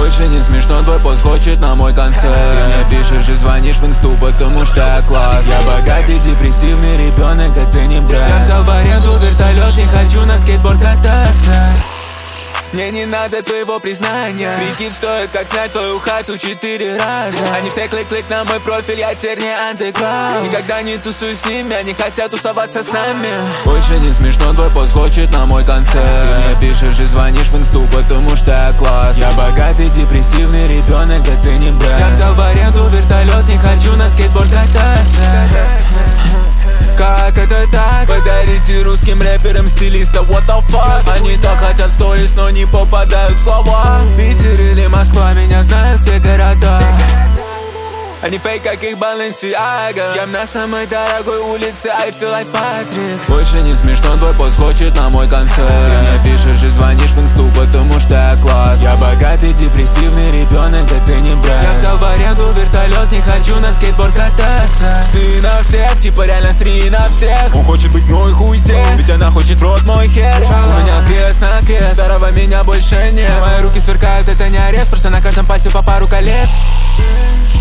Больше не смешно, твой пост хочет на мой концерт. Ты мне пишешь и звонишь в инсту, потому что я класс. Я богатый, депрессивный ребенок, а ты не бренд. Я взял в аренду вертолет, не хочу на скейтборд кататься. Мне не надо твоего признания. Прикид стоит, как снять твою хату 4 раза. Они все клик-клик на мой профиль, я теперь не андеграунд. Никогда не тусуюсь с ними, они хотят тусоваться с нами. Больше не смешно, твой пост хочет на мой концерт. Ты мне пишешь и звонишь в инсту, потому что я класс. Я богатый, депрессивный ребенок, а ты не бренд. Я взял в аренду вертолет, не хочу на скейтборд кататься. Как это так? Подарите русским рэперам стилиста, what the fuck? Они так хотят сторис, но не попадают в слова. Питер или Москва, меня знают все города. Они фейк, как их Balenciaga. Я на самой дорогой улице, I feel like Patrick. Больше не смешно, твой пост хочет на мой концерт. Ты мне пишешь и звонишь в инсту, потому что я класс. Я богатый, депрессивный ребенок, а ты не бренд. Я взял в аренду вертолет, не хочу на скейтборд кататься. Сы на всех, типа реально сри на всех. Он хочет быть мой хуй дед, ведь она хочет в рот мой хер. У меня крест на крест, старого меня больше нет. Мои руки сверкают, это не арест, просто на каждом пальце по пару колец.